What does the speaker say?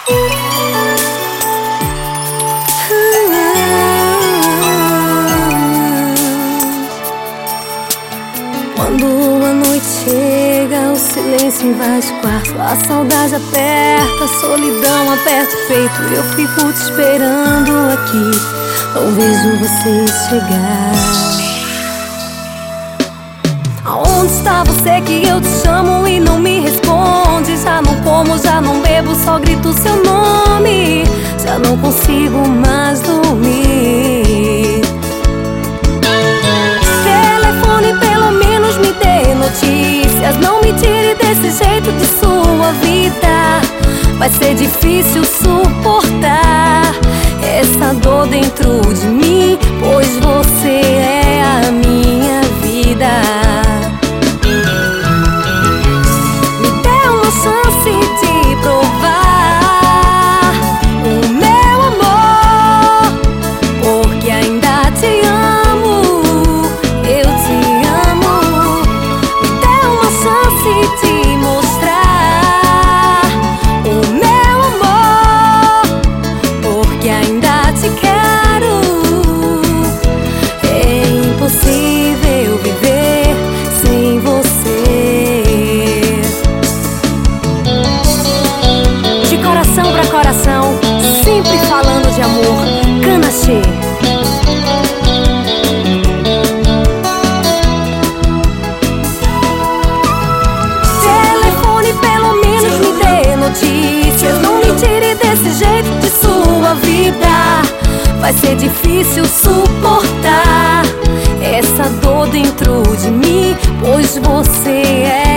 Quando a noite chega, o silêncio invade o quarto, a saudade aperta, a solidão aperta o peito. Eu fico te esperando aqui, não vejo você chegar. Aonde está você que eu te chamo e não me responde? Já não como, já não bebo, só grito seu nome. Já não consigo mais dormir. Telefone, pelo menos me dê notícias. Não me tire desse jeito de sua vida. Vai ser difícil suportar essa dor dentro de mim, pois você é a minha vida. Me dê uma chance de provar o meu amor, porque ainda te amo, eu te amo. Me dê uma chance de mostrar o meu amor, porque ainda te quero. É impossível viver sem você. De coração pra coração, sempre falando de amor, Canachê. Telefone, pelo menos me dê notícias. Não me tire desse jeito de sua vida. Vai ser difícil suportar essa dor dentro de mim, pois você é